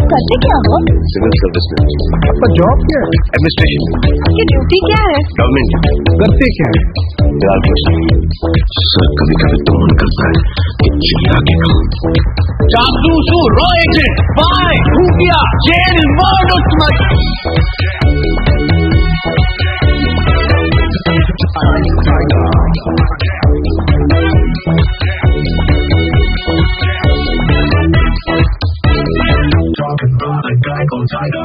करते क्या हो? सिविल सर्विस में। आपका जॉब क्या है? एडमिनिस्ट्रेशन। आपकी ड्यूटी क्या है? गवर्नमेंट। करते क्या है? सर कभी कभी तो मन करता है कि चिल्ला के कहूं, जासूस हूं, रॉ एजेंट, स्पाई, खुफिया, jail, Talking about a guy called Tiger.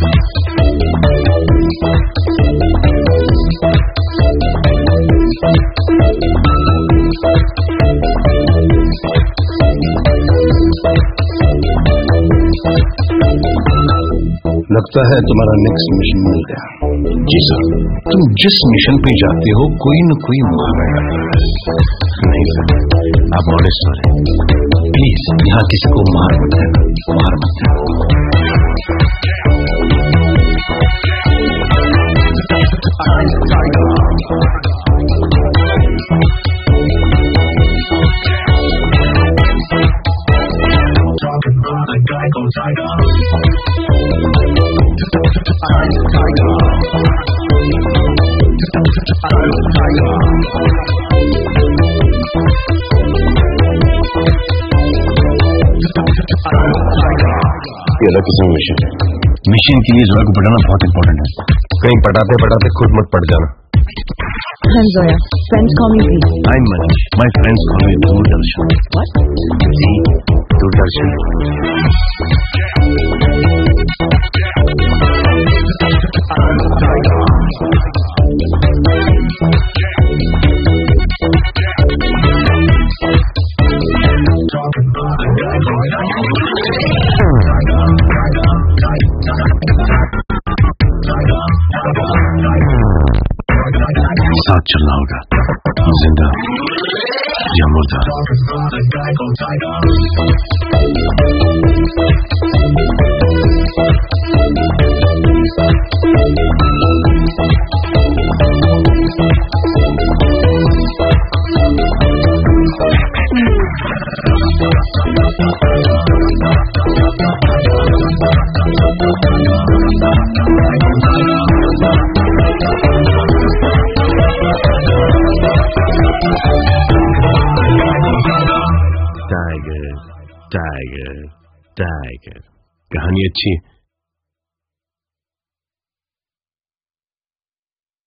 लगता है तुम्हारा नेक्स्ट मिशन मिल गया। जी सर, तुम जिस मिशन पे जाते हो कोई न कोई मुहावरा नहीं सर, आप ऑनेस्ट हैं, प्लीज यहाँ किसी को मार मत देना, मार मत देना। Talking about a guy called Tiger. ये अलग किस्म मिशन है। मिशन के लिए जोया को पढ़ाना बहुत इंपॉर्टेंट है। कहीं पढ़ाते पढ़ाते खुद मत पड़ जाना। I'm Zoya. Friends call me Z. I'm Manish. My friends call me Doordarshan. What? Z. Doordarshan. साथ चलना होगा, जिंदा या मुर्दा। Tiger tiger tiger. कहानी अच्छी